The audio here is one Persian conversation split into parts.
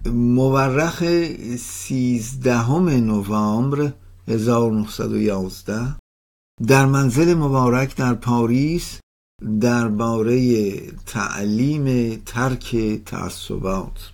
مورخ 13 نوامبر 1911 در منزل مبارک در پاریس درباره تعلیم ترک تعصبات.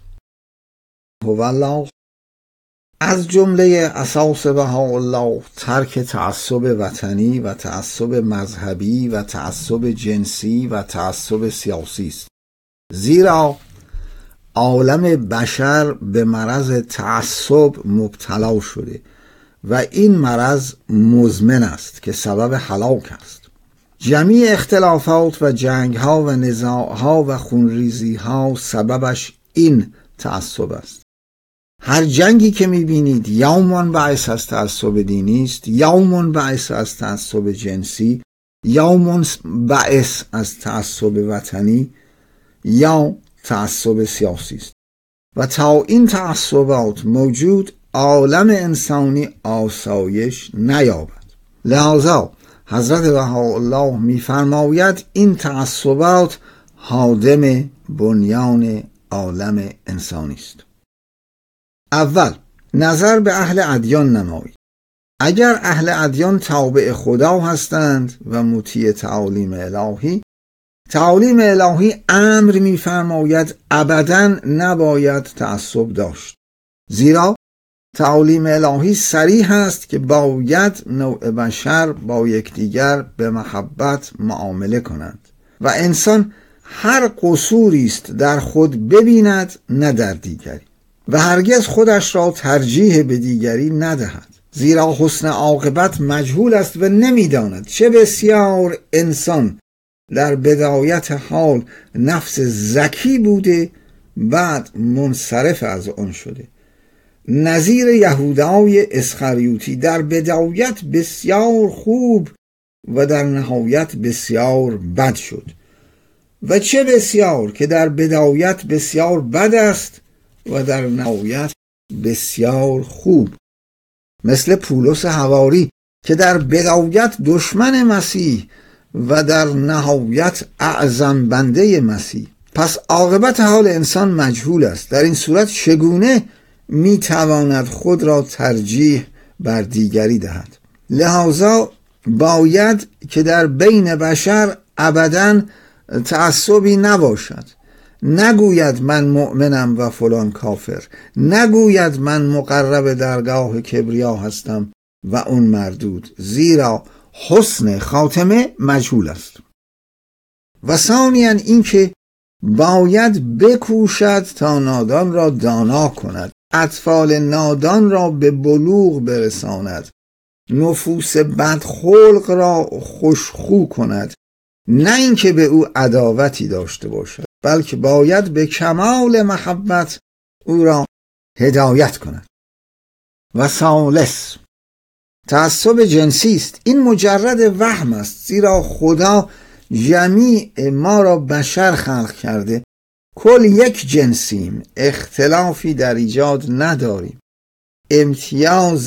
والله از جمله اساس بهاءالله ترک تعصب وطنی و تعصب مذهبی و تعصب جنسی و تعصب سیاسی است، زیرا عالم بشر به مرض تعصب مبتلا شده و این مرض مزمن است که سبب هلاک است. جمیع اختلافات و جنگ‌ها و نزاع‌ها و خونریزی‌ها سببش این تعصب است. هر جنگی که می‌بینید یا منبعث از تعصب دینی است، یا منبعث از تعصب جنسی، یا منبعث از تعصب وطنی، یا تعصب سیاسی است. و تا این تعصبات موجود، عالم انسانی آسایش نیابد. لذا حضرت بهاءالله می‌فرماید این تعصبات هادم بنیان عالم انسانی است. اول، نظر به اهل ادیان نمایید. اگر اهل ادیان تابع خدا هستند و مطیع تعالیم الهی، تعالیم الهی امر می‌فرماید ابداً نباید تعصب داشت، زیرا تعالیم الهی صریح است که باید نوع بشر با یکدیگر به محبت معامله کنند و انسان هر قصوری است در خود ببیند نه در دیگری و هرگز خودش را ترجیح به دیگری ندهد، زیرا حسن عاقبت مجهول است و نمیداند. چه بسیار انسان در بدایت حال نفس زکی بوده، بعد منصرف از آن شده. نظیر یهودای اسخریوطی در بدایت بسیار خوب و در نهایت بسیار بد شد، و چه بسیار که در بدایت بسیار بد است و در نهایت بسیار خوب، مثل پولس حواری که در بدایت دشمن مسیح و در نهایت اعظم بنده مسیح. پس عاقبت حال انسان مجهول است. در این صورت چگونه میتواند خود را ترجیح بر دیگری دهد؟ لذا باید که در بین بشر ابداً تعصبی نباشد. نگوید من مؤمنم و فلان کافر، نگوید من مقرب درگاه کبریا هستم و اون مردود، زیرا حسن خاتمه مجهول است. و ثانیاً اینکه باید بکوشد تا نادان را دانا کند، اطفال نادان را به بلوغ برساند، نفوس بدخلق را خوشخو کند، نه اینکه به او عداوتی داشته باشد، بلکه باید به کمال محبت او را هدایت کند. و ثالث، تعصب جنسی است. این مجرد وهم است، زیرا خدا جمیع ما را بشر خلق کرده، کل یک جنسیم، اختلافی در ایجاد نداریم، امتیاز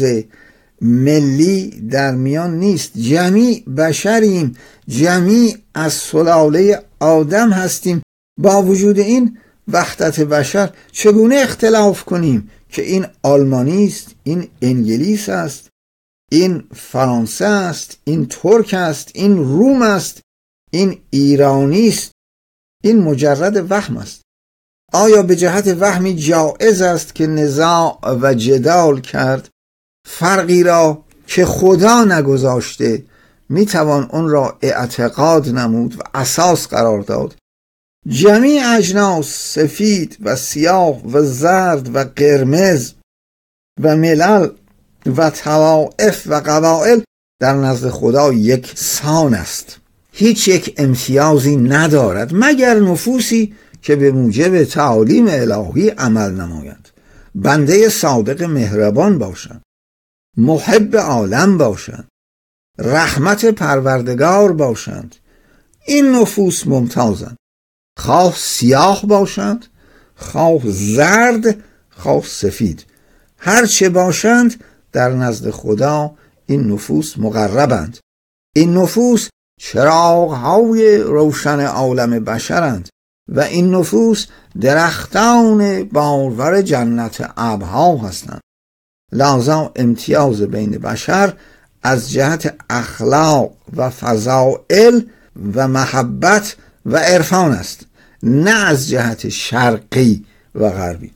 ملی در میان نیست، جمیع بشریم، جمیع از سلاله آدم هستیم. با وجود این وحدت بشر چگونه اختلاف کنیم که این آلمانی است، این انگلیس است، این فرانسه است، این ترک است، این روم است، این ایرانی است؟ این مجرد وهم است. آیا به جهت وهمی جایز است که نزاع و جدال کرد؟ فرقی را که خدا نگذاشته میتوان اون را اعتقاد نمود و اساس قرار داد. جمیع اجناس، سفید و سیاه و زرد و قرمز و ملل و طوائف و قبائل در نزد خدا یکسان است، هیچ یک امتیازی ندارد مگر نفوسی که به موجب تعالیم الهی عمل نمایند، بنده صادق مهربان باشند، محب عالم باشند، رحمت پروردگار باشند. این نفوس ممتازند، خواه سیاه باشند، خواه زرد، خواه سفید، هرچه باشند در نزد خدا این نفوس مقربند. این نفوس چراغ‌های روشن عالم بشرند و این نفوس درختان بارور جنت ابها هستند. لذا امتیاز بین بشر از جهت اخلاق و فضائل و محبت و عرفان است، نه از جهت شرقی و غربی.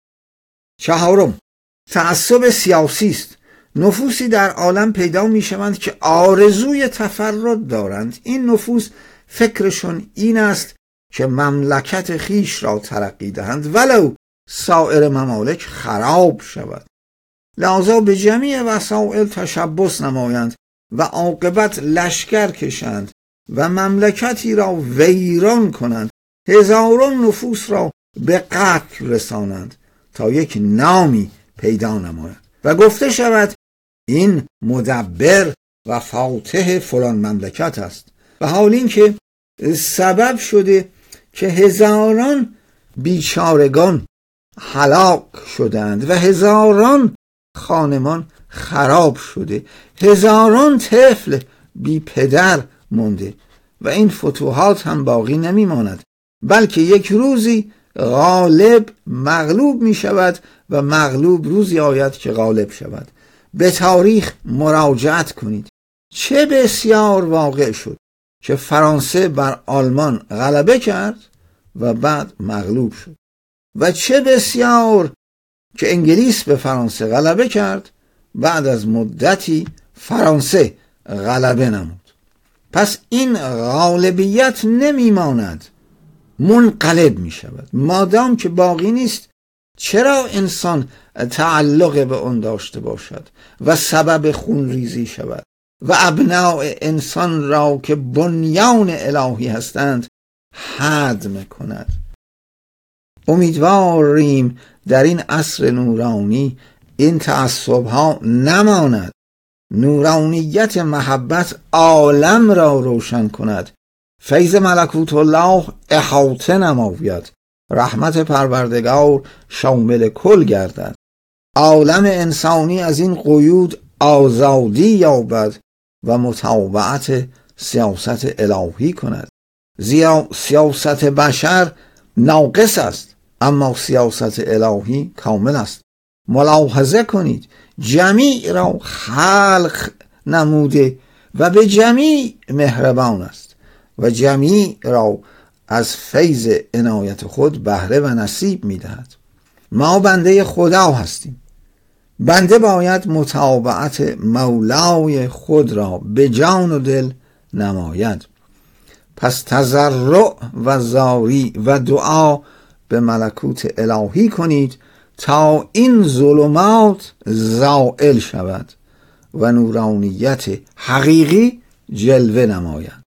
چهارم، تعصب سیاسی است. نفوسی در عالم پیدا می شوند که آرزوی تفرد دارند. این نفوس فکرشون این است که مملکت خیش را ترقی دهند ولو سایر ممالک خراب شود. لذا به جمیع وسائل تشبث نمایند و عاقبت لشکر کشند و مملکتی را ویران کنند، هزاران نفوس را به قتل رسانند تا یک نامی پیدا نماید و گفته شود این مدبر و فاتح فلان مملکت است، و حال این که سبب شده که هزاران بیچارگان هلاک شدند و هزاران خانمان خراب شده، هزاران طفل بی پدر مونده و این فتوحات هم باقی نمی ماند، بلکه یک روزی غالب مغلوب می شود و مغلوب روزی آید که غالب شود. به تاریخ مراجعت کنید. چه بسیار واقع شد که فرانسه بر آلمان غلبه کرد و بعد مغلوب شد، و چه بسیار که انگلیس به فرانسه غلبه کرد، بعد از مدتی فرانسه غلبه نمود. پس این غالبیت نمیماند، منقلب می شود. مادام که باقی نیست، چرا انسان تعلق به اون داشته باشد و سبب خونریزی شود و ابناء انسان را که بنیان الهی هستند هدم کند؟ امیدواریم در این عصر نورانی این تعصب ها نماند، نورانیت محبت عالم را روشن کند، فیض ملکوت الله احاطه نماید، رحمت پروردگار شامل کل گردد، عالم انسانی از این قیود آزادی یابد و متابعت سیاست الهی کند. زیرا سیاست بشر ناقص است اما سیاست الهی کامل است. ملاحظه کنید جمیع را خلق نموده و به جمیع مهربان است و جمیع را از فیض عنایت خود بهره و نصیب می‌دهد. ما بنده خدا هستیم. بنده باید متابعت مولای خود را به جان و دل نماید. پس تضرع و زاری و دعا به ملکوت الهی کنید تا این ظلمات زائل شود و نورانیت حقیقی جلوه نماید.